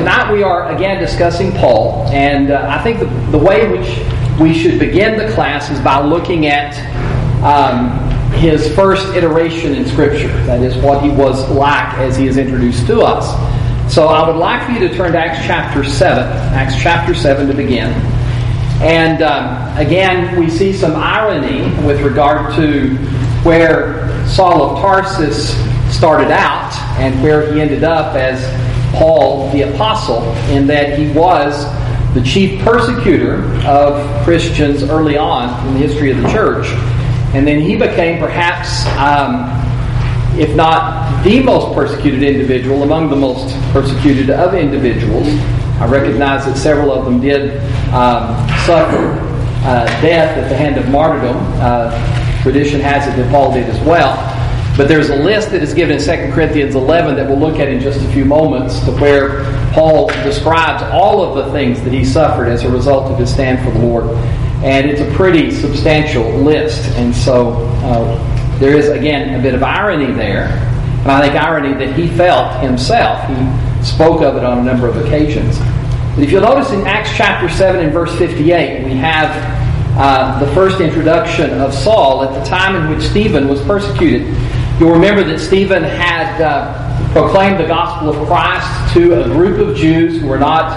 tonight we are again discussing Paul, and I think the way in which we should begin the class is by looking at his first iteration in Scripture. That is, what he was like as he is introduced to us. So I would like for you to turn to Acts chapter 7. Acts chapter 7 to begin. And again, we see some irony with regard to where Saul of Tarsus started out and where he ended up as Paul the Apostle, in that he was the chief persecutor of Christians early on in the history of the church. And then he became perhaps, if not the most persecuted individual, among the most persecuted of individuals. I recognize that several of them did suffer death at the hand of martyrdom. Tradition has it that Paul did as well. But there's a list that is given in 2 Corinthians 11 that we'll look at in just a few moments, to where Paul describes all of the things that he suffered as a result of his stand for the Lord. And it's a pretty substantial list. And so there is, again, a bit of irony there. And I think irony that he felt himself. He spoke of it on a number of occasions. But if you'll notice in Acts chapter 7 and verse 58, we have the first introduction of Saul at the time in which Stephen was persecuted. You'll remember that Stephen had proclaimed the gospel of Christ to a group of Jews who were not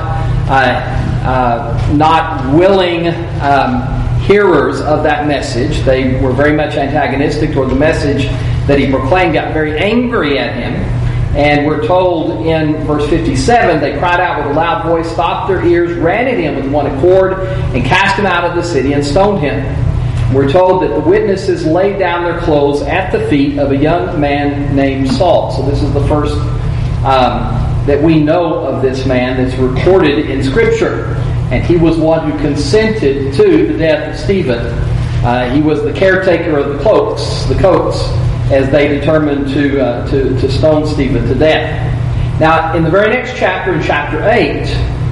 willing hearers of that message. They were very much antagonistic toward the message that he proclaimed, got very angry at him. And we're told in verse 57, they cried out with a loud voice, stopped their ears, ran at him with one accord, and cast him out of the city and stoned him. We're told that the witnesses laid down their clothes at the feet of a young man named Saul. So this is the first that we know of this man that's recorded in Scripture. And he was one who consented to the death of Stephen. He was the caretaker of the coats, as they determined to stone Stephen to death. Now, in the very next chapter, in chapter 8,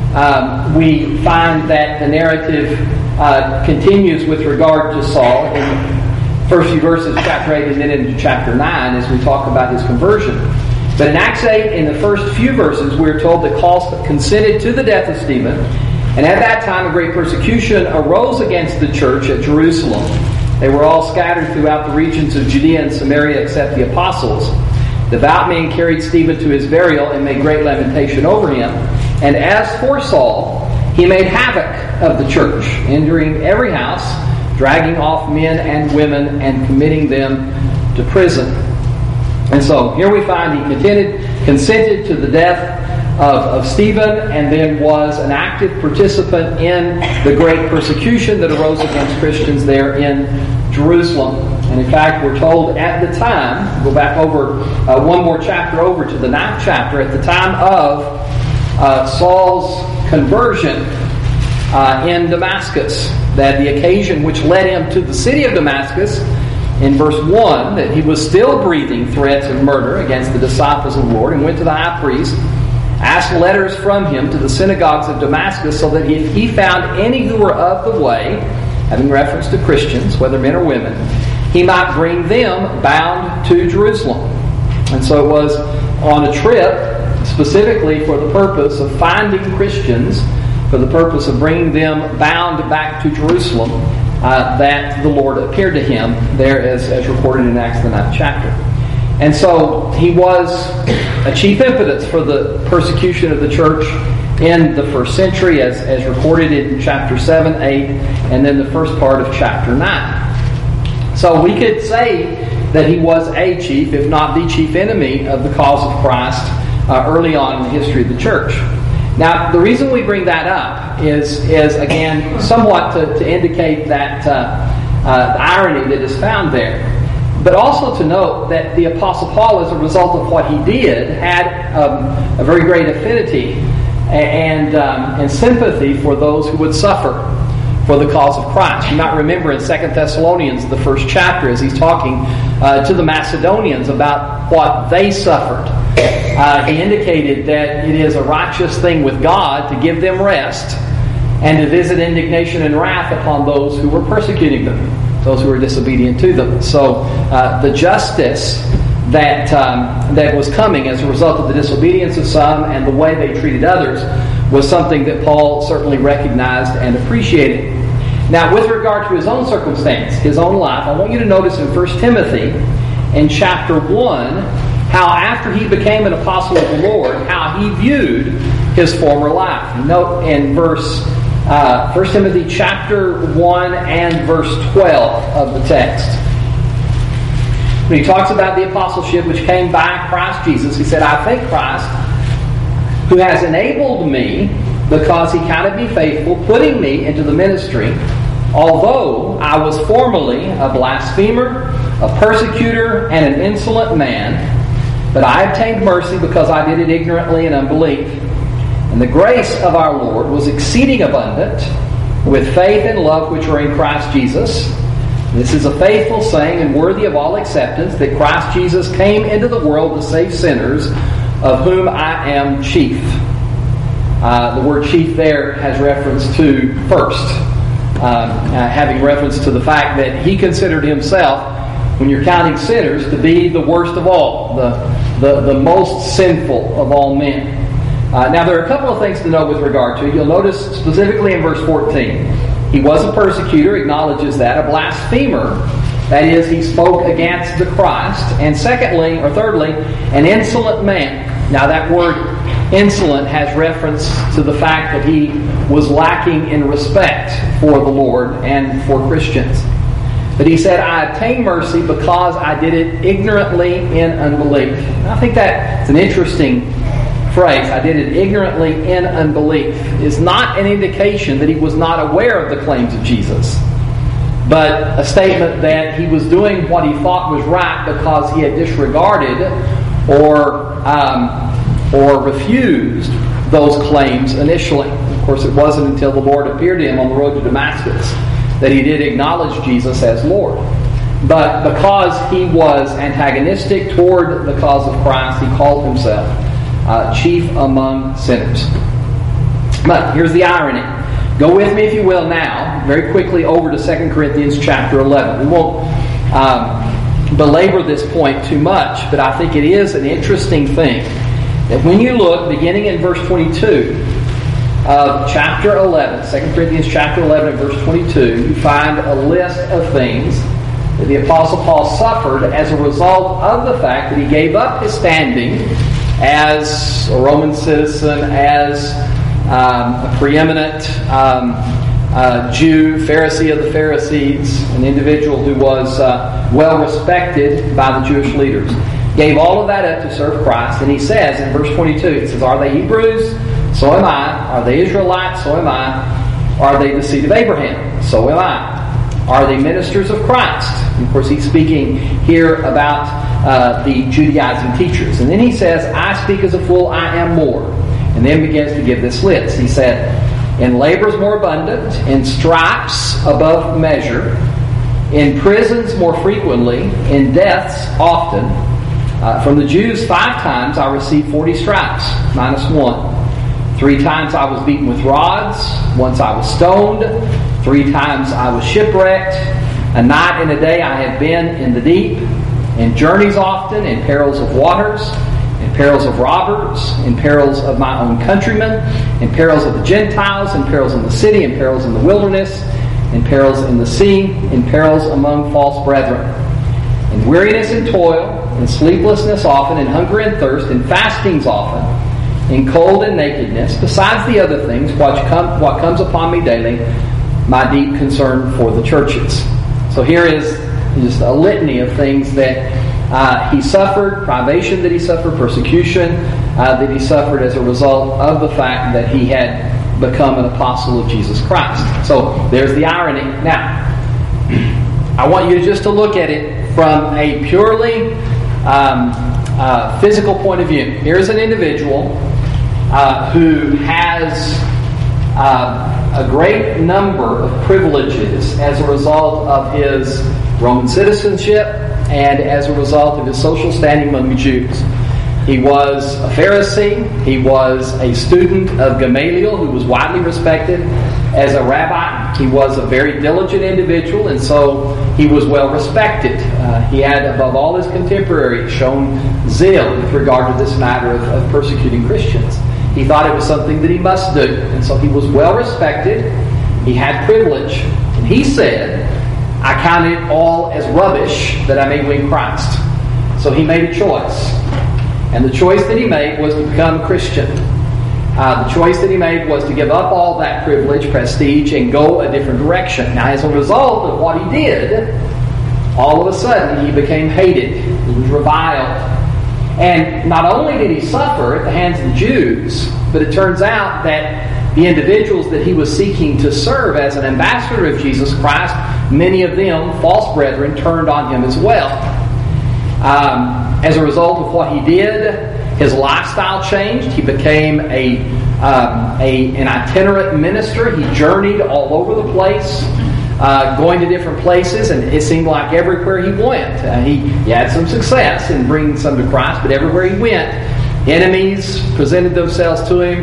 we find that the narrative continues with regard to Saul in the first few verses of chapter 8 and then into chapter 9 as we talk about his conversion. But in Acts 8, in the first few verses, we're told that Paul consented to the death of Stephen. And at that time, a great persecution arose against the church at Jerusalem. They were all scattered throughout the regions of Judea and Samaria except the apostles. Devout men carried Stephen to his burial and made great lamentation over him. And as for Saul, he made havoc of the church, entering every house, dragging off men and women, and committing them to prison. And so here we find he consented to the death of Stephen, and then was an active participant in the great persecution that arose against Christians there in Jerusalem. And in fact, we're told at the time, go back over one more chapter over to the 9th chapter, at the time of Saul's conversion in Damascus, that the occasion which led him to the city of Damascus, in verse 1, that he was still breathing threats of murder against the disciples of the Lord, and went to the high priest, asked letters from him to the synagogues of Damascus, so that if he found any who were of the way, having reference to Christians, whether men or women, he might bring them bound to Jerusalem. And so it was on a trip specifically for the purpose of finding Christians, for the purpose of bringing them bound back to Jerusalem, that the Lord appeared to him there as recorded in Acts the 9th chapter. And so he was a chief impetus for the persecution of the church in the first century, as recorded in chapter 7, 8, and then the first part of chapter 9. So we could say that he was a chief, if not the chief enemy of the cause of Christ early on in the history of the church. Now, the reason we bring that up is again, somewhat to indicate that the irony that is found there. But also to note that the Apostle Paul, as a result of what he did, had a very great affinity and sympathy for those who would suffer for the cause of Christ. You might remember in 2 Thessalonians, the first chapter, as he's talking to the Macedonians about what they suffered. He indicated that it is a righteous thing with God to give them rest and to visit indignation and wrath upon those who were persecuting them, those who were disobedient to them. So the justice that was coming as a result of the disobedience of some and the way they treated others was something that Paul certainly recognized and appreciated. Now, with regard to his own circumstance, his own life, I want you to notice in 1 Timothy, in chapter 1, how after he became an apostle of the Lord, how he viewed his former life. Note in 1 Timothy chapter 1 and verse 12 of the text. When he talks about the apostleship which came by Christ Jesus, he said, I thank Christ who has enabled me, because he counted me faithful, putting me into the ministry, although I was formerly a blasphemer, a persecutor, and an insolent man. But I obtained mercy because I did it ignorantly in unbelief. And the grace of our Lord was exceeding abundant with faith and love which are in Christ Jesus. This is a faithful saying and worthy of all acceptance, that Christ Jesus came into the world to save sinners, of whom I am chief. The word chief there has reference to first, having reference to the fact that he considered himself, when you're counting sinners, to be the worst of all, the most sinful of all men. Now there are a couple of things to note with regard to it. You'll notice specifically in verse 14, he was a persecutor, acknowledges that, a blasphemer, that is, he spoke against the Christ, and thirdly, an insolent man. Now that word insolent has reference to the fact that he was lacking in respect for the Lord and for Christians. But he said, I obtained mercy because I did it ignorantly in unbelief. And I think that's an interesting phrase. I did it ignorantly in unbelief is not an indication that he was not aware of the claims of Jesus, but a statement that he was doing what he thought was right because he had disregarded or refused those claims initially. Of course, it wasn't until the Lord appeared to him on the road to Damascus that he did acknowledge Jesus as Lord. But because he was antagonistic toward the cause of Christ, he called himself chief among sinners. But here's the irony. Go with me, if you will, now, very quickly over to 2 Corinthians chapter 11. We won't belabor this point too much, but I think it is an interesting thing that when you look, beginning in verse 22 of chapter 11, 2 Corinthians chapter 11 and verse 22, you find a list of things that the Apostle Paul suffered as a result of the fact that he gave up his standing as a Roman citizen, as a preeminent Jew, Pharisee of the Pharisees, an individual who was well respected by the Jewish leaders. Gave all of that up to serve Christ, and he says in verse 22, it says, are they Hebrews? So am I. Are they Israelites? So am I. Are they the seed of Abraham? So am I. Are they ministers of Christ? And of course, he's speaking here about the Judaizing teachers. And then he says, I speak as a fool, I am more. And then begins to give this list. He said, in labors more abundant, in stripes above measure, in prisons more frequently, in deaths often. From the Jews 5 times I received 40 stripes, -1. 3 times I was beaten with rods. Once I was stoned. 3 times I was shipwrecked. A night and a day I have been in the deep. In journeys often, in perils of waters, in perils of robbers, in perils of my own countrymen, in perils of the Gentiles, in perils in the city, in perils in the wilderness, in perils in the sea, in perils among false brethren. In weariness and toil, in sleeplessness often, in hunger and thirst, in fastings often, in cold and nakedness, besides the other things what comes upon me daily, my deep concern for the churches. So here is just a litany of things that he suffered, privation that he suffered, persecution that he suffered as a result of the fact that he had become an apostle of Jesus Christ. So there's the irony. Now, I want you just to look at it from a purely physical point of view. Here's an individual who has a great number of privileges as a result of his Roman citizenship and as a result of his social standing among the Jews. He was a Pharisee. He was a student of Gamaliel, who was widely respected as a rabbi. He was a very diligent individual, and so he was well respected. He had, above all his contemporaries, shown zeal with regard to this matter of persecuting Christians. He thought it was something that he must do, and so he was well respected. He had privilege, and he said, "I count it all as rubbish that I may win Christ." So he made a choice. And the choice that he made was to become a Christian. The choice that he made was to give up all that privilege, prestige, and go a different direction. Now, as a result of what he did, all of a sudden he became hated. He was reviled. And not only did he suffer at the hands of the Jews, but it turns out that the individuals that he was seeking to serve as an ambassador of Jesus Christ, many of them, false brethren, turned on him as well. As a result of what he did, his lifestyle changed. He became an itinerant minister. He journeyed all over the place, going to different places, and it seemed like everywhere he went, he had some success in bringing some to Christ, but everywhere he went, enemies presented themselves to him,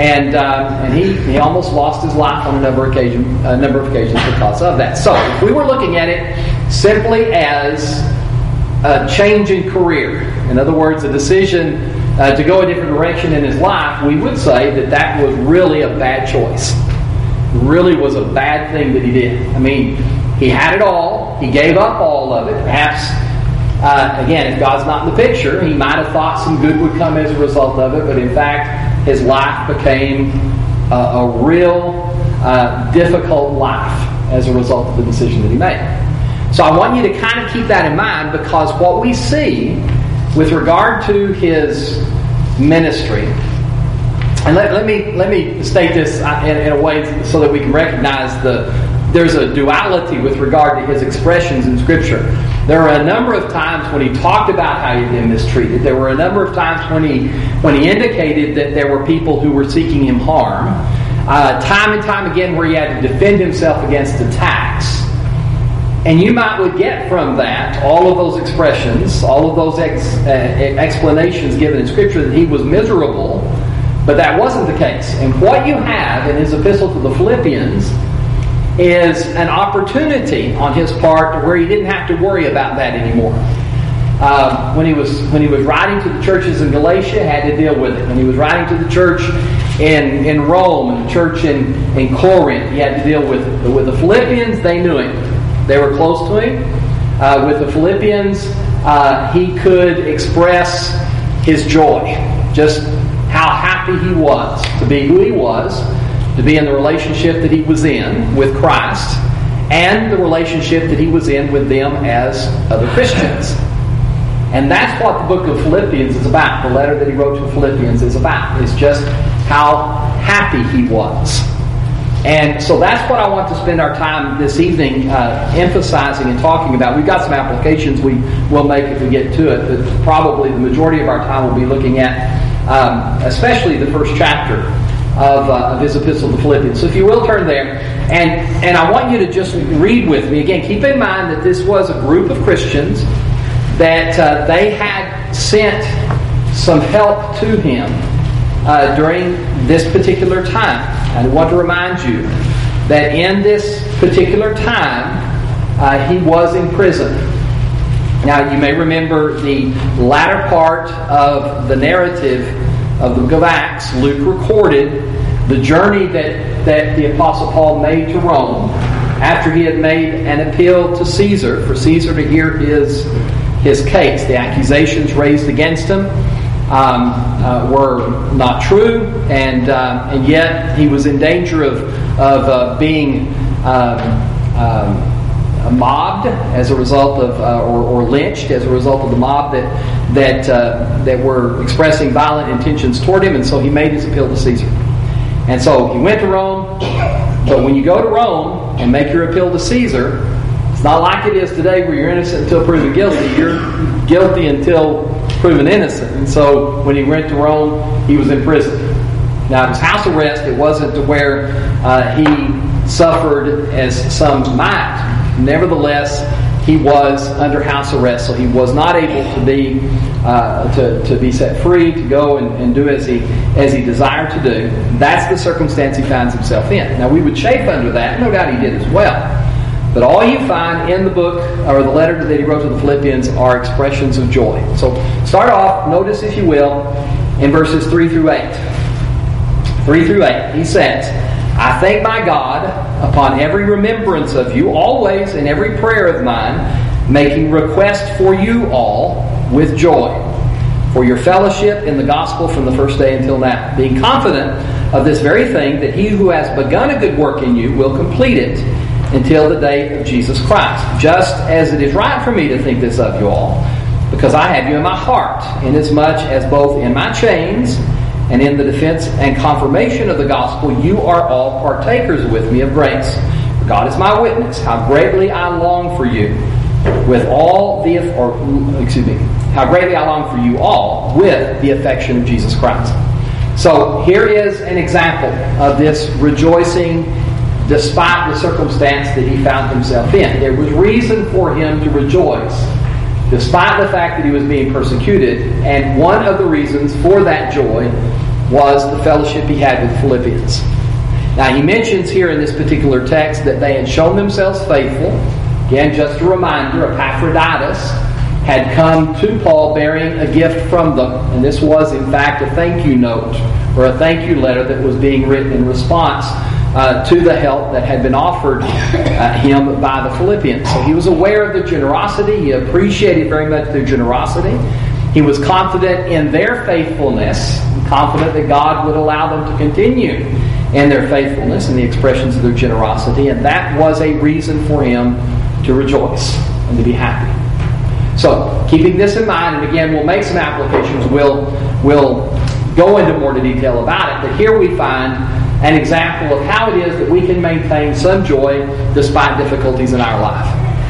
and he almost lost his life on a number of occasions because of that. So, if we were looking at it simply as a change in career, in other words, a decision to go a different direction in his life, we would say that was really a bad choice. It really was a bad thing that he did. I mean, he had it all. He gave up all of it. Perhaps, again, if God's not in the picture, he might have thought some good would come as a result of it, but in fact, his life became a real difficult life as a result of the decision that he made. So I want you to kind of keep that in mind, because what we see with regard to his ministry, and let me state this in a way so that we can recognize there's a duality with regard to his expressions in Scripture. There were a number of times when he talked about how he'd been mistreated. There were a number of times when he indicated that there were people who were seeking him harm. Time and time again where he had to defend himself against attacks. And you would get from that all of those expressions, all of those explanations given in Scripture that he was miserable, but that wasn't the case. And what you have in his epistle to the Philippians is an opportunity on his part where he didn't have to worry about that anymore. When he was writing to the churches in Galatia, had to deal with it. When he was writing to the church in Rome and the church in Corinth, he had to deal with it. But with the Philippians, they knew him. They were close to him. With the Philippians, he could express his joy, just how happy he was to be who he was, to be in the relationship that he was in with Christ, and the relationship that he was in with them as other Christians. And that's what the book of Philippians is about. The letter that he wrote to the Philippians is about. It's just how happy he was. And so that's what I want to spend our time this evening emphasizing and talking about. We've got some applications we will make if we get to it, but probably the majority of our time will be looking at especially the first chapter of his epistle to Philippians. So if you will turn there, and I want you to just read with me. Again, keep in mind that this was a group of Christians that they had sent some help to him during this particular time. I want to remind you that in this particular time, he was in prison. Now, you may remember the latter part of the narrative of the book of Acts. Luke recorded the journey that the Apostle Paul made to Rome after he had made an appeal to Caesar, for Caesar to hear his case. The accusations raised against him were not true, and yet he was in danger of being mobbed as a result of, or lynched as a result of the mob that were expressing violent intentions toward him, and so he made his appeal to Caesar. And so he went to Rome, but when you go to Rome and make your appeal to Caesar, it's not like it is today where you're innocent until proven guilty. You're guilty until proven innocent. And so when he went to Rome, he was in prison. Now, it was house arrest. It wasn't to where he suffered as some might. Nevertheless, he was under house arrest, so he was not able to be set free, to go and do as he desired to do. That's the circumstance he finds himself in. Now, we would chafe under that. No doubt he did as well. But all you find in the book, or the letter that he wrote to the Philippians, are expressions of joy. So start off, notice if you will, in verses 3 through 8. 3 through 8, he says, I thank my God upon every remembrance of you, always in every prayer of mine, making request for you all with joy, for your fellowship in the gospel from the first day until now, being confident of this very thing, that he who has begun a good work in you will complete it until the day of Jesus Christ. Just as it is right for me to think this of you all, because I have you in my heart, inasmuch as both in my chains and in the defense and confirmation of the gospel, you are all partakers with me of grace. For God is my witness, how greatly I long for you with all the, how greatly I long for you all with the affection of Jesus Christ. So here is an example of this rejoicing despite the circumstance that he found himself in. There was reason for him to rejoice despite the fact that he was being persecuted, and one of the reasons for that joy was the fellowship he had with the Philippians. Now, he mentions here in this particular text that they had shown themselves faithful. Again, just a reminder, Epaphroditus had come to Paul bearing a gift from them, and this was in fact a thank you note or a thank you letter that was being written in response to the help that had been offered him by the Philippians. So he was aware of their generosity. He appreciated very much their generosity. He was confident in their faithfulness, confident that God would allow them to continue in their faithfulness and the expressions of their generosity, and that was a reason for him to rejoice and to be happy. So, keeping this in mind, and again, we'll make some applications. We'll go into more detail about it, but here we find an example of how it is that we can maintain some joy despite difficulties in our life.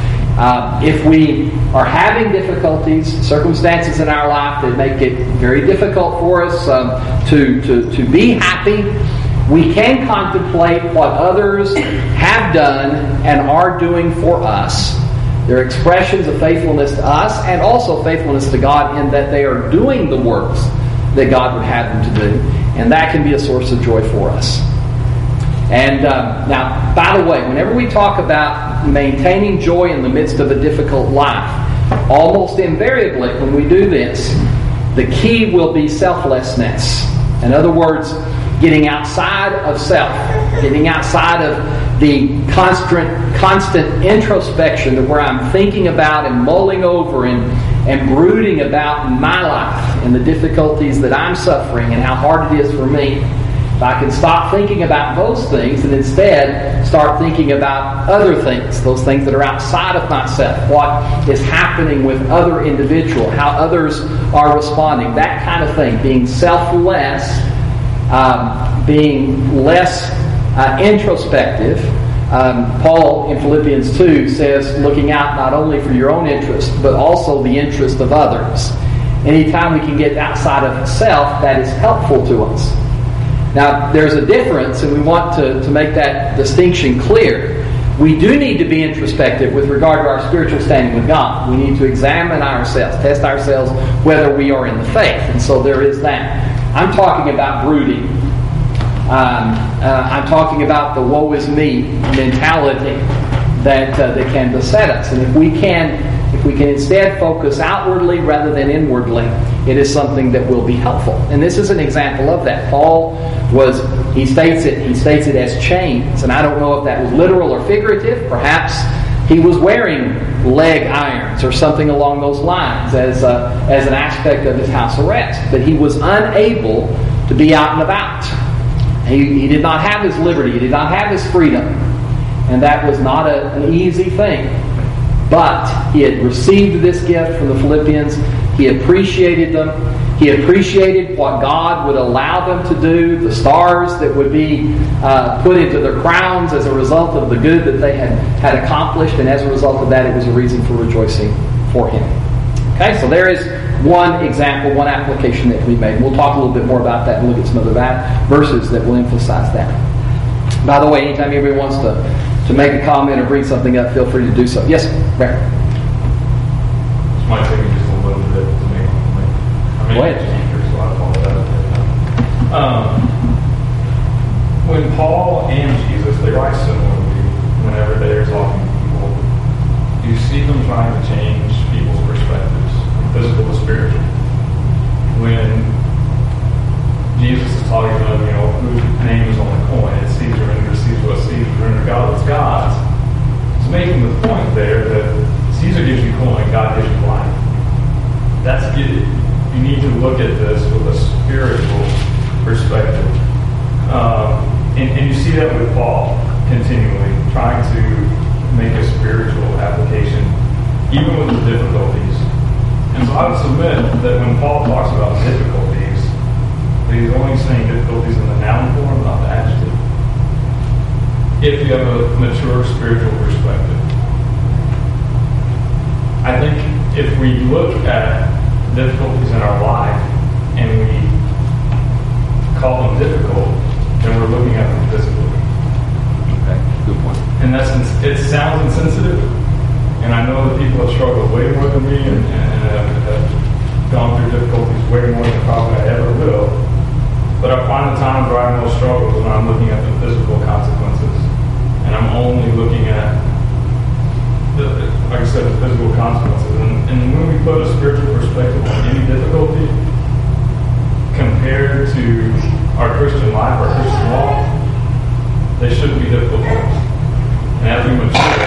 If we are having difficulties, circumstances in our life that make it very difficult for us to be happy, we can contemplate what others have done and are doing for us. They're expressions of faithfulness to us and also faithfulness to God in that they are doing the works that God would have them to do. And that can be a source of joy for us. And now, by the way, whenever we talk about maintaining joy in the midst of a difficult life, almost invariably when we do this, the key will be selflessness. In other words, getting outside of self, getting outside of the constant introspection of where I'm thinking about and mulling over and brooding about my life and the difficulties that I'm suffering and how hard it is for me. If I can stop thinking about those things and instead start thinking about other things, those things that are outside of myself, what is happening with other individuals, how others are responding, that kind of thing, being selfless, being less introspective. Paul in Philippians 2 says, looking out not only for your own interest, but also the interest of others. Anytime we can get outside of self, that is helpful to us. Now, there's a difference, and we want to make that distinction clear. We do need to be introspective with regard to our spiritual standing with God. We need to examine ourselves, test ourselves whether we are in the faith. And so there is that. I'm talking about brooding. I'm talking about the woe is me mentality that can beset us. And if we can instead focus outwardly rather than inwardly, it is something that will be helpful. And this is an example of that. Paul he states it as chains. And I don't know if that was literal or figurative. Perhaps he was wearing leg irons or something along those lines as an aspect of his house arrest. But he was unable to be out and about. He did not have his liberty. He did not have his freedom. And that was not an easy thing. But he had received this gift from the Philippians. He appreciated them. He appreciated what God would allow them to do, the stars that would be put into their crowns as a result of the good that they had accomplished. And as a result of that, it was a reason for rejoicing for him. Okay, so there is one example, one application that can be made. We'll talk a little bit more about that and look at some other verses that will emphasize that. By the way, anytime anybody wants to make a comment or bring something up, feel free to do so. Yes, Barry? Go ahead. So I apologize. When Paul and Jesus, they write similarly whenever they are talking to people, you see them trying to change people's perspectives, from physical to spiritual. When Jesus is talking to them, whose name is on the coin, it's Caesar, and receives what Caesar, and God what's God's. He's making the point there that Caesar gives you coin, God gives you life. You need to look at this with a spiritual perspective. And you see that with Paul continually, trying to make a spiritual application, even with the difficulties. And so I would submit that when Paul talks about difficulties, he's only saying difficulties in the noun form, not the adjective. If you have a mature spiritual perspective. I think if we look at difficulties in our life and we call them difficult, then we're looking at them physically. Okay, good point. And it sounds insensitive, and I know that people have struggled way more than me and have gone through difficulties way more than probably I ever will. But I find the times where I most struggle when I'm looking at the physical consequences, and I'm only looking at like I said, the physical consequences. And when we put a spiritual perspective on any difficulty compared to our Christian life, our Christian walk, they shouldn't be difficult for us. And as we mature,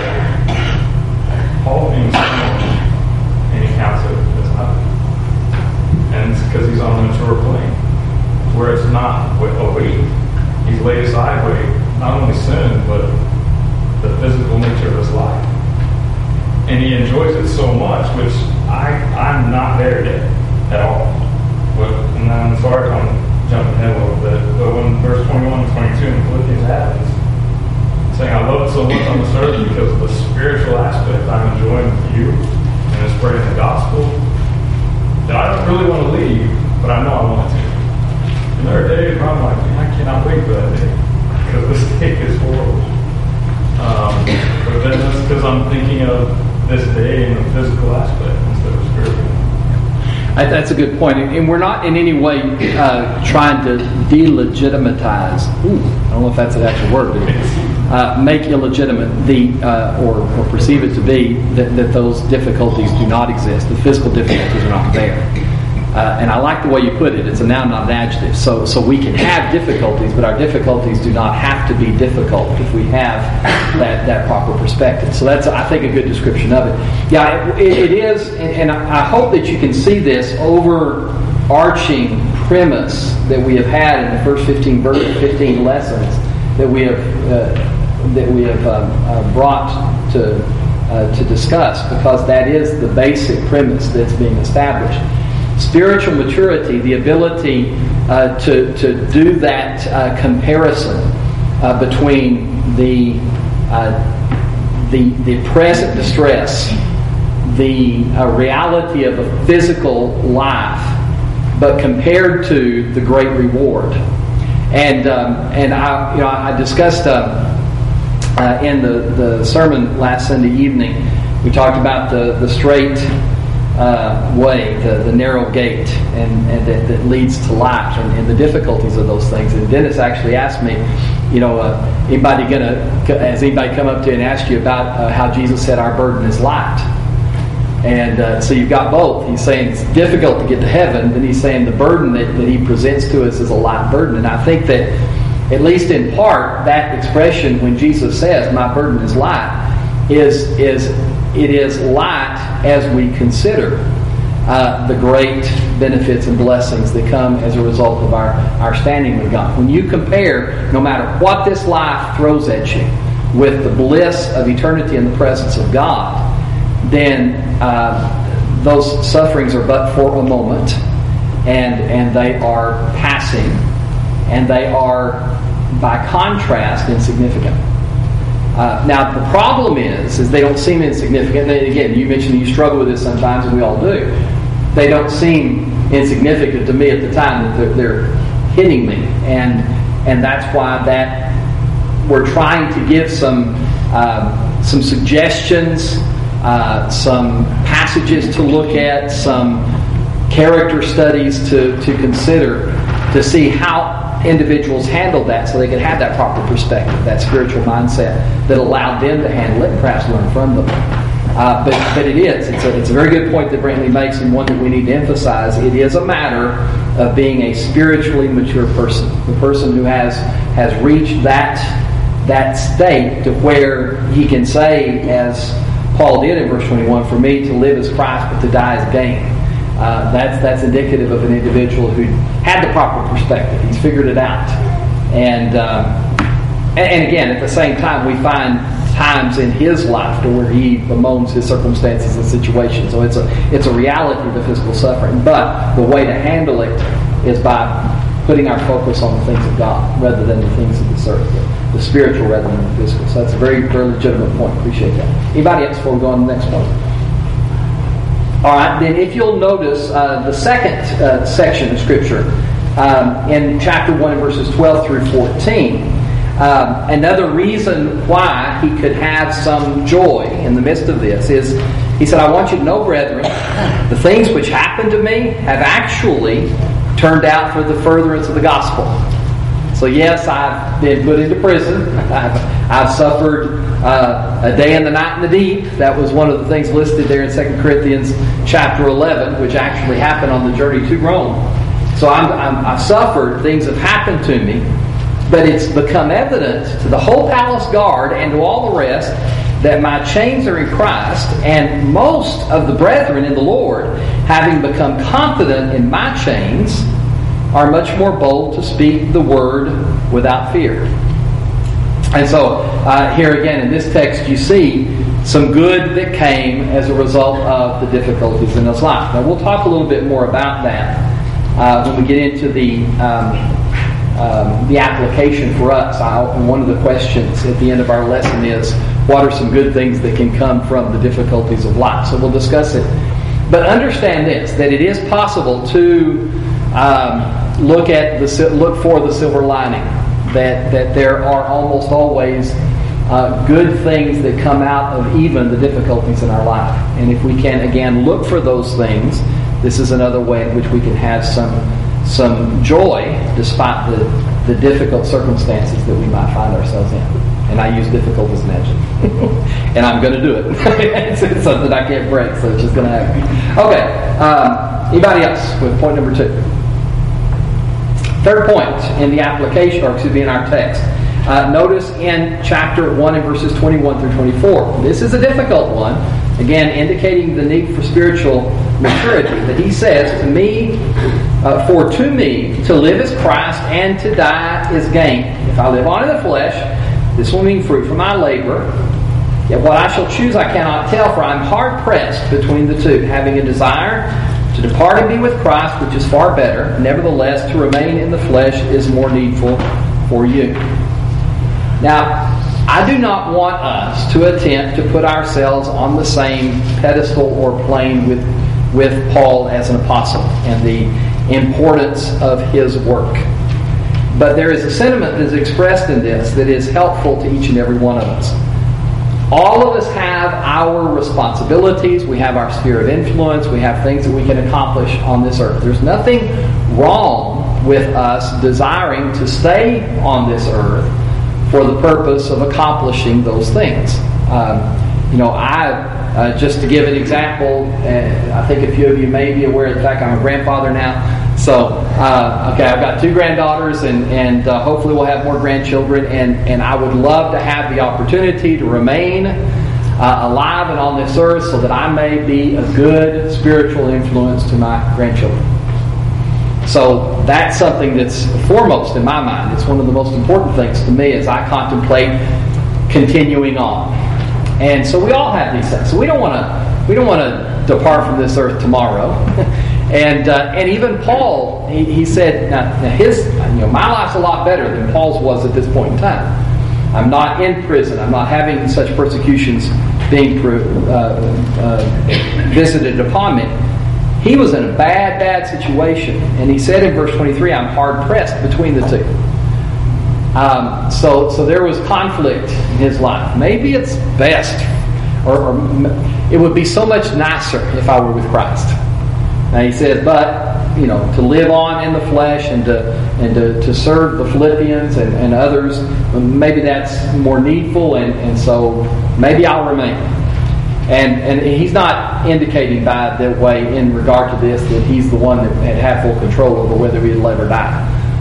Paul being someone, and he counts it as nothing. And it's because he's on a mature plane, where it's not a weight. He's laid aside weight, not only sin, but the physical nature of his life. And he enjoys it so much, which I'm not there yet at all. And I'm sorry if I'm jumping ahead a little bit, but when verse 21 and 22 in Philippians happens, saying, I love it so much on this earth because of the spiritual aspect I'm enjoying with you and in spreading the gospel, that I don't really want to leave, but I know I want to. And there are days where I'm like, man, I cannot wait for that day because this day is horrible. But then that's because I'm thinking of this day in the physical aspect instead of spiritual. That's a good point. And we're not in any way trying to delegitimize. I don't know if that's an actual word, but make illegitimate or perceive it to be that those difficulties do not exist. The physical difficulties are not there. And I like the way you put it. It's a noun, not an adjective. So we can have difficulties, but our difficulties do not have to be difficult if we have that proper perspective. So that's, I think, a good description of it. Yeah, it is, and I hope that you can see this overarching premise that we have had in the first 15 lessons that we have brought to discuss, because that is the basic premise that's being established. Spiritual maturity, the ability to do that comparison between the present distress, the reality of a physical life, but compared to the great reward. And I discussed in the sermon last Sunday evening, we talked about the straight way, the narrow gate, and that leads to life, and the difficulties of those things. And Dennis actually asked me, has anybody come up to you and asked you about how Jesus said our burden is light? And so you've got both. He's saying it's difficult to get to heaven, then he's saying the burden that he presents to us is a light burden. And I think that, at least in part, that expression when Jesus says my burden is light it is light as we consider the great benefits and blessings that come as a result of our standing with God. When you compare, no matter what this life throws at you, with the bliss of eternity in the presence of God, then those sufferings are but for a moment, and they are passing, and they are, by contrast, insignificant. Now, the problem is they don't seem insignificant. And again, you mentioned you struggle with this sometimes, and we all do. They don't seem insignificant to me at the time that they're hitting me. And that's why that we're trying to give some suggestions, some passages to look at, some character studies to consider to see how individuals handled that so they could have that proper perspective, that spiritual mindset that allowed them to handle it and perhaps learn from them. But it's a very good point that Brantley makes, and one that we need to emphasize. It is a matter of being a spiritually mature person, the person who has reached that state to where he can say, as Paul did in verse 21, "For me to live is Christ, but to die is gain." That's indicative of an individual who had the proper perspective. He's figured it out, and again, at the same time, we find times in his life to where he bemoans his circumstances and situations. So it's a reality of the physical suffering. But the way to handle it is by putting our focus on the things of God rather than the things of this earth, the spiritual rather than the physical. So that's a very, very legitimate point. Appreciate that. Anybody else before we go on to the next one? All right, then if you'll notice the second section of Scripture in chapter 1 verses 12 through 14, another reason why he could have some joy in the midst of this is, he said, "I want you to know, brethren, the things which happened to me have actually turned out for the furtherance of the gospel." So yes, I've been put into prison. I've suffered a day and the night in the deep. That was one of the things listed there in 2 Corinthians chapter 11, which actually happened on the journey to Rome. So I've suffered. Things have happened to me. But it's become evident to the whole palace guard and to all the rest that my chains are in Christ, and most of the brethren in the Lord, having become confident in my chains, are much more bold to speak the word without fear. And so here again in this text you see some good that came as a result of the difficulties in his life. Now we'll talk a little bit more about that when we get into the application for us. One of the questions at the end of our lesson is, what are some good things that can come from the difficulties of life? So we'll discuss it. But understand this, that it is possible to look for the silver lining. That there are almost always good things that come out of even the difficulties in our life. And if we can, again, look for those things, this is another way in which we can have some joy despite the difficult circumstances that we might find ourselves in. And I use difficult as an adjective. And I'm going to do it. It's something I can't break, so it's just going to happen. Okay. Anybody else with point number 2? Third point in the application, in our text. Notice in chapter 1 and verses 21 through 24. This is a difficult one. Again, indicating the need for spiritual maturity. But he says, to me to live is Christ, and to die is gain. If I live on in the flesh, this will mean fruit from my labor. Yet what I shall choose I cannot tell, for I am hard pressed between the two, having a desire to depart and be with Christ, which is far better. Nevertheless, to remain in the flesh is more needful for you. Now, I do not want us to attempt to put ourselves on the same pedestal or plane with Paul as an apostle and the importance of his work. But there is a sentiment that is expressed in this that is helpful to each and every one of us. All of us have our responsibilities. We have our sphere of influence. We have things that we can accomplish on this earth. There's nothing wrong with us desiring to stay on this earth for the purpose of accomplishing those things. Just to give an example, I think a few of you may be aware of the fact I'm a grandfather now. So, I've got 2 granddaughters, and hopefully we'll have more grandchildren. And I would love to have the opportunity to remain alive and on this earth so that I may be a good spiritual influence to my grandchildren. So that's something that's foremost in my mind. It's one of the most important things to me as I contemplate continuing on. And so we all have these things. So we don't want to depart from this earth tomorrow. And even Paul, he said, my life's a lot better than Paul's was at this point in time. I'm not in prison. I'm not having such persecutions being visited upon me. He was in a bad situation. And he said in verse 23, I'm hard pressed between the two. So there was conflict in his life. Maybe it's best, or it would be so much nicer if I were with Christ. Now he says, but to live on in the flesh and to serve the Philippians and others, maybe that's more needful, and so maybe I'll remain. And he's not indicating by that way in regard to this that he's the one that had full control over whether he'd live or die.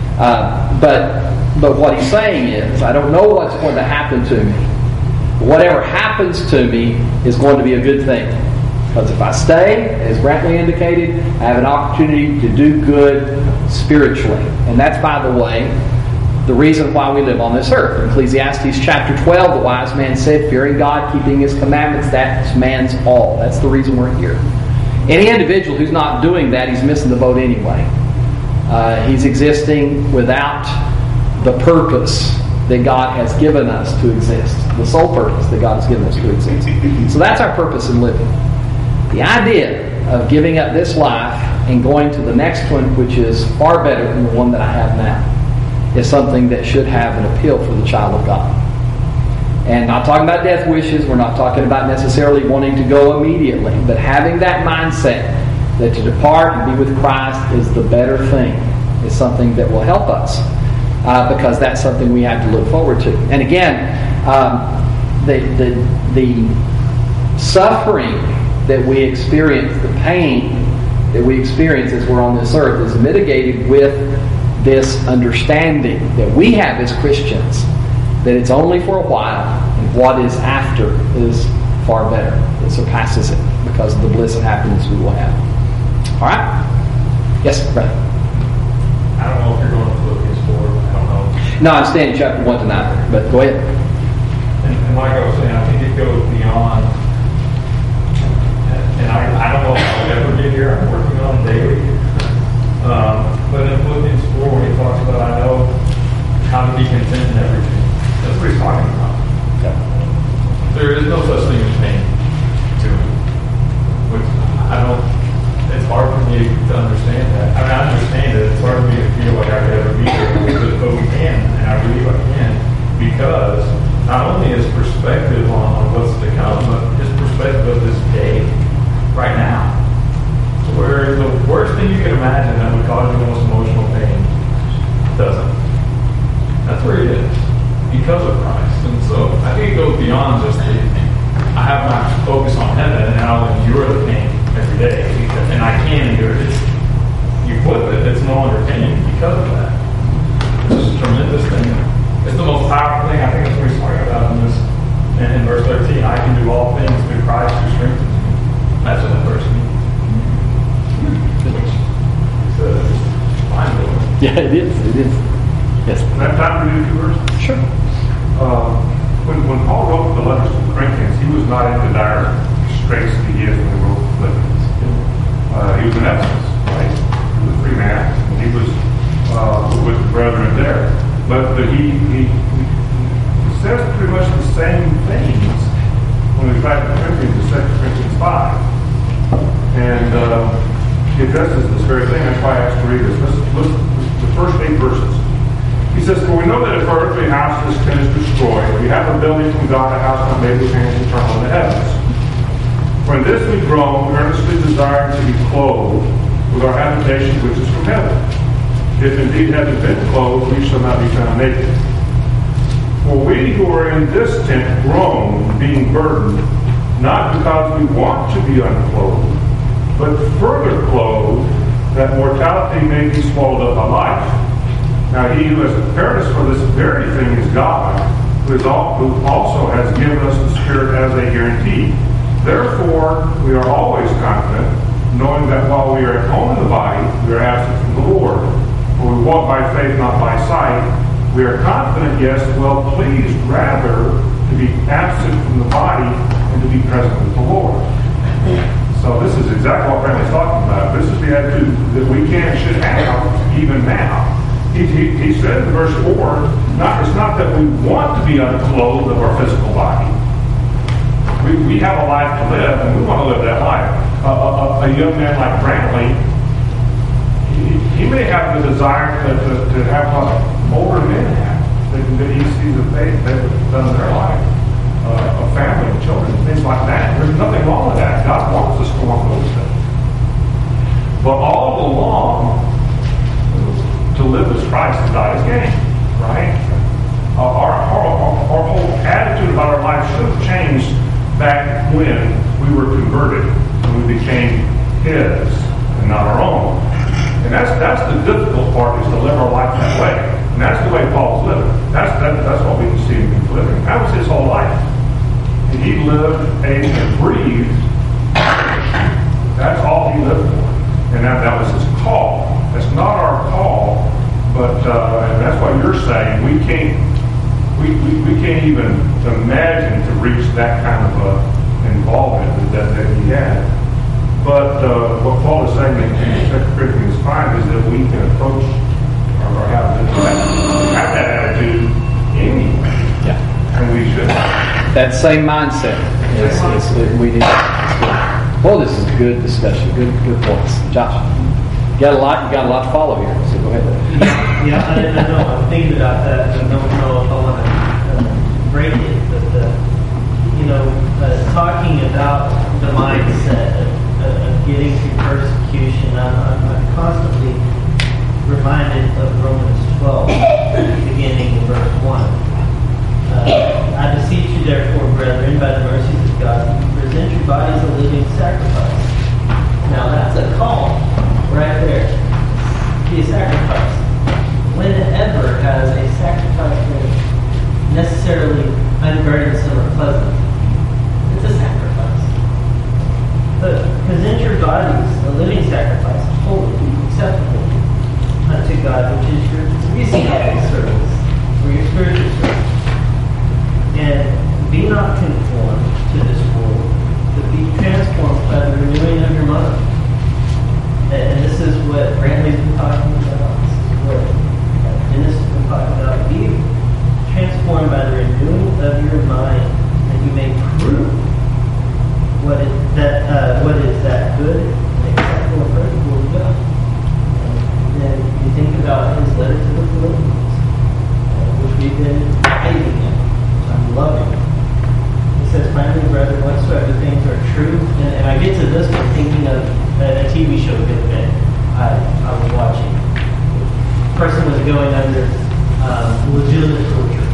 But what he's saying is, I don't know what's going to happen to me. Whatever happens to me is going to be a good thing. Because if I stay, as Brantley indicated, I have an opportunity to do good spiritually. And that's, by the way, the reason why we live on this earth. In Ecclesiastes chapter 12, the wise man said, fearing God, keeping His commandments, that's man's all. That's the reason we're here. Any individual who's not doing that, he's missing the boat anyway. He's existing without the purpose that God has given us to exist. The sole purpose that God has given us to exist. So that's our purpose in living. The idea of giving up this life and going to the next one, which is far better than the one that I have now, is something that should have an appeal for the child of God. And not talking about death wishes, we're not talking about necessarily wanting to go immediately, but having that mindset that to depart and be with Christ is the better thing, is something that will help us, because that's something we have to look forward to. And again, the suffering that we experience, the pain that we experience as we're on this earth, is mitigated with this understanding that we have as Christians, that it's only for a while, and what is after is far better. It surpasses it because of the bliss and happiness we will have. All right? Yes, brother. I don't know if you're going to Philippians 4. I don't know. No, I'm staying in chapter 1 to 9, but go ahead. And like I was saying, I think it goes beyond. And I don't know if I'll ever get here. I'm working on it daily. But in Philippians 4, when he talks about, I know how to be content in everything. That's what he's talking about. Okay. There is no such thing as pain to me. Which it's hard for me to understand that. I mean, I understand it. It's hard for me to feel like I could ever be there. But we can, and I believe I can, because not only his perspective on what's to come, but his perspective of this day, right now. Where the worst thing you can imagine that would cause you the most emotional pain doesn't. That's where he is, because of Christ. And so I think it goes beyond just I have my focus on heaven and I'll endure the pain every day, and I can endure it. You flip it, it's no longer pain because of that. It's just a tremendous thing. It's the most powerful thing. I think that's what he's talking about in verse 13. I can do all things through Christ who strengthens me. That's what that verse means. Yeah, it is. It is. Yes. Can I have time to read a few verses? Sure. When Paul wrote the letters to the Corinthians, he was not in the dire straits that he is when he wrote Philippians. He was in Ephesus, right? He was a free man, and he was with the brethren there. But he says pretty much the same things when we back to Corinthians, 2 Corinthians 5. And he addresses this very thing. That's why I asked to read this. Listen the first 8 verses. He says, for we know that if our earthly house is finished destroyed, we have a building from God, a house not made with hands, eternal in the heavens. For in this we groan, earnestly desiring to be clothed with our habitation which is from heaven. If indeed having been clothed, we shall not be found naked. For we who are in this tent groan, being burdened, not because we want to be unclothed, but further clothed, that mortality may be swallowed up by life. Now he who has prepared us for this very thing is God, who also has given us the Spirit as a guarantee. Therefore, we are always confident, knowing that while we are at home in the body, we are absent from the Lord. For we walk by faith, not by sight. We are confident, yes, well pleased rather to be absent from the body and to be present with the Lord. So this is exactly what Brantley's talking about. This is the attitude that we can and should have even now. He said in verse 4, it's not that we want to be unclothed of our physical body. We have a life to live, and we want to live that life. A young man like Brantley, he may have the desire to have what older men have. That he sees that they've done in their life. A family, children, things like that. There's nothing wrong with that. God wants us to want those things. Christ to die is gain, right? Our whole attitude about our life should have changed back when we were converted, when we became His and not our own. And that's the difficult part, is to live our life that way. And that's the way Paul's living. That's what we can see him living. That was his whole life. And he lived, ate, and breathed. That's all he lived for. And that was his call. That's not our call, but and that's what you're saying. We can't even imagine to reach that kind of involvement that he had. But what Paul is saying in 2 Corinthians 5 is that we can approach or have that attitude anyway. Yeah. And we should. That same mindset. We need. Well, this is a good discussion. Good points, Josh. You got a lot to follow here. So go ahead. Yeah, I know. I'm thinking about that. I don't know if I want to break it, but talking about the mindset of getting through persecution, I'm constantly reminded of Romans 12, beginning in verse 1. I beseech you, therefore, brethren, by the mercies of God, present your bodies a living sacrifice. Now that's a call right there. Be a sacrifice. Whenever has a sacrifice been necessarily unburdensome or pleasant? It's a sacrifice. But present your bodies a living sacrifice, holy, acceptable unto God, which is your reasonable service, or your spiritual service. And be not conformed to this world, but be transformed by the renewing of your mind. And this is what Brantley's been talking about. This is what Dennis has been talking about. Be transformed by the renewing of your mind, that you may prove what is that good and acceptable and perfect will of God. And then you think about his letter to the Philippians, which we've been hiding in. I'm loving. He says, finally, brethren, whatsoever things are true. And I get to this one thinking of a TV show the other day I was watching. The person was going under legitimate torture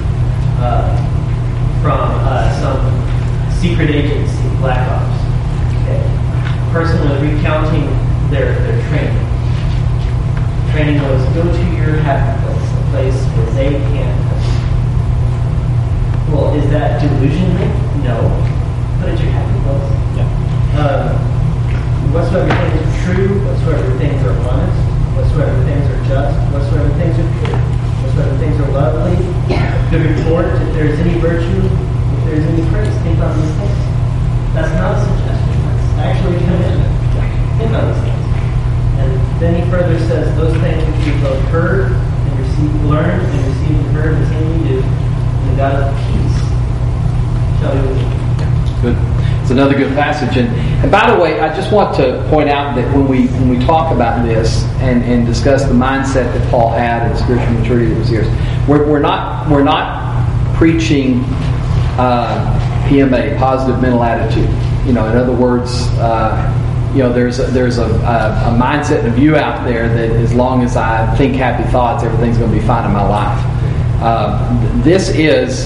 from some secret agency, Black Ops. Okay. The person was recounting their training. Training was go to your happy place, a place where they can't touch you. Well, is that delusional? No. But it's your happy place. Yeah. Whatsoever things are true, whatsoever things are honest, whatsoever things are just, whatsoever things are pure, whatsoever things are lovely, good report, if there's any virtue, if there's any praise, think on these things. That's not a suggestion. That's actually a commitment. Think on these things. And then he further says, those things which you both heard and learned and received and heard, the same you do, and the God of peace shall be with you. Good. It's another good passage. And by the way, I just want to point out that when we talk about this and discuss the mindset that Paul had and spiritual maturity that was here, we're not preaching PMA, positive mental attitude. In other words, there's a mindset and a view out there that as long as I think happy thoughts, everything's going to be fine in my life. This is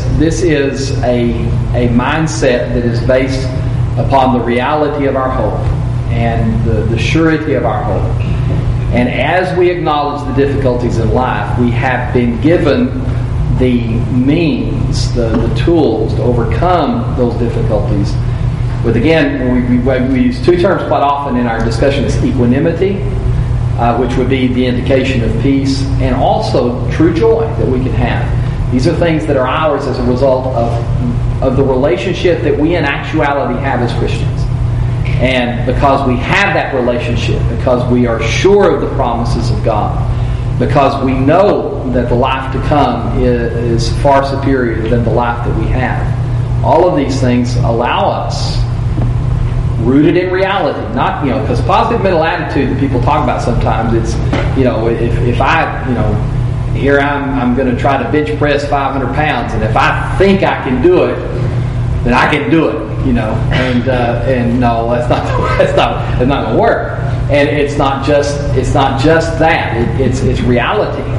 a mindset that is based upon the reality of our hope and the surety of our hope. And as we acknowledge the difficulties in life, we have been given the means, the tools to overcome those difficulties. But again, we use two terms quite often in our discussion: is equanimity, which would be the indication of peace, and also true joy that we can have. These are things that are ours as a result of the relationship that we in actuality have as Christians. And because we have that relationship, because we are sure of the promises of God, because we know that the life to come is far superior than the life that we have, all of these things allow us, rooted in reality, not, because positive mental attitude that people talk about sometimes, it's, if I, here I'm going to try to bench press 500 pounds, and if I think I can do it, then I can do it, and no, that's not going to work. And it's not just that, it's reality.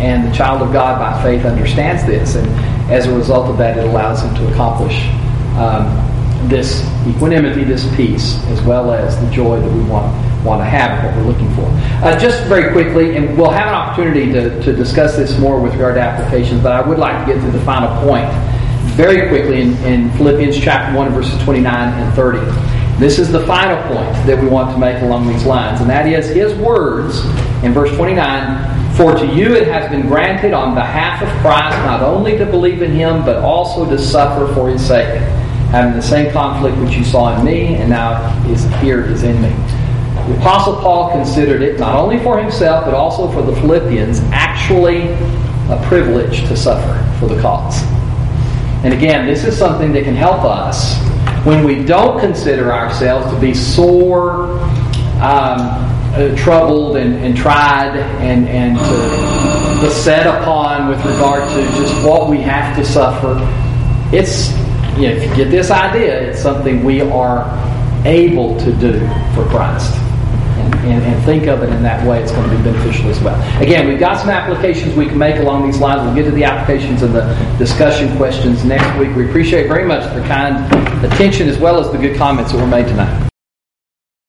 And the child of God by faith understands this, and as a result of that, it allows him to accomplish this equanimity, this peace, as well as the joy that we want to have, what we're looking for. Just very quickly, and we'll have an opportunity to discuss this more with regard to applications, but I would like to get to the final point very quickly in Philippians chapter 1, verses 29 and 30. This is the final point that we want to make along these lines, and that is his words in verse 29, "For to you it has been granted on behalf of Christ not only to believe in him, but also to suffer for his sake, having the same conflict which you saw in me, and now is in me." The Apostle Paul considered it not only for himself, but also for the Philippians, actually a privilege to suffer for the cause. And again, this is something that can help us when we don't consider ourselves to be sore, troubled, and tried, and beset upon with regard to just what we have to suffer. It's, if you get this idea, it's something we are able to do for Christ. And think of it in that way, it's going to be beneficial as well. Again, we've got some applications we can make along these lines. We'll get to the applications and the discussion questions next week. We appreciate very much the kind attention as well as the good comments that were made tonight.